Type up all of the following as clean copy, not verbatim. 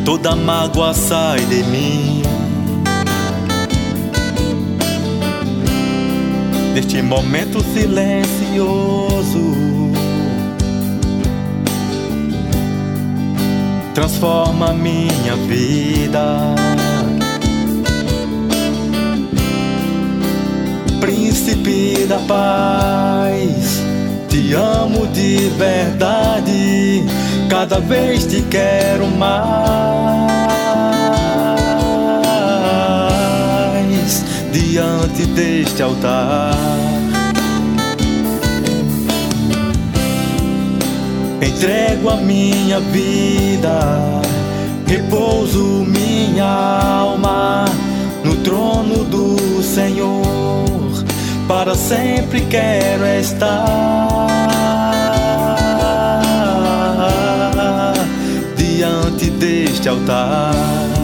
toda mágoa sai de mim. Neste momento silencioso, transforma minha vida. Príncipe da paz, te amo de verdade, cada vez te quero mais. Diante deste altar, entrego a minha vida, repouso minha alma no trono do Senhor. Para sempre quero estar diante deste altar.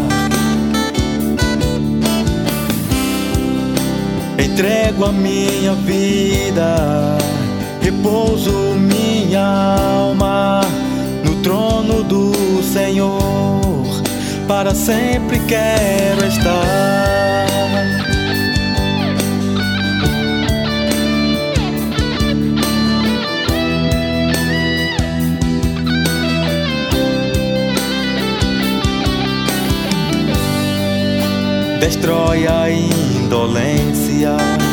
Entrego a minha vida, repouso minha alma no trono do Senhor. Para sempre quero estar. Destrói a indolência.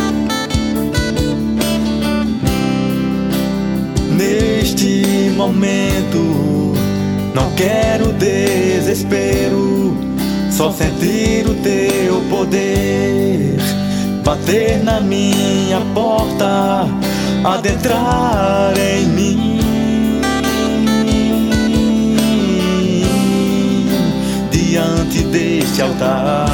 Neste momento não quero desespero, só sentir o teu poder bater na minha porta, adentrar em mim. Diante deste altar,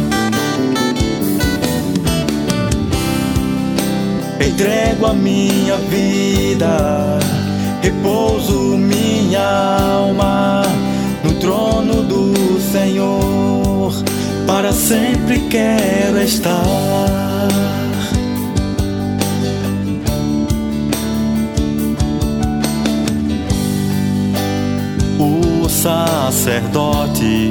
entrego a minha vida, repouso minha alma no trono do Senhor. Para sempre quero estar. O sacerdote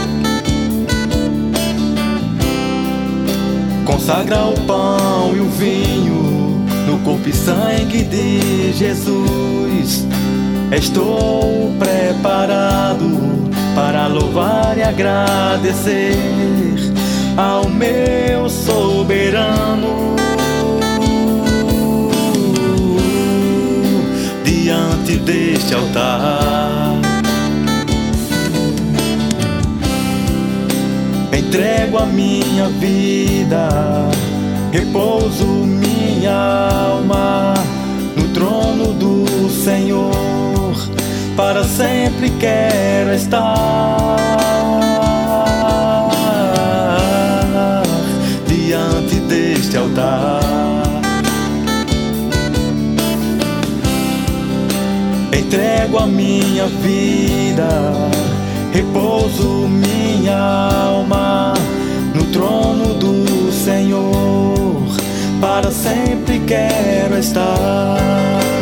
consagra o pão e o vinho no corpo e sangue de Jesus. Estou preparado para louvar e agradecer ao meu soberano. Diante deste altar, entrego a minha vida, repouso minha alma no trono do Senhor. Para sempre quero estar diante deste altar. Entrego a minha vida, repouso minha alma no trono do Senhor. Para sempre quero estar.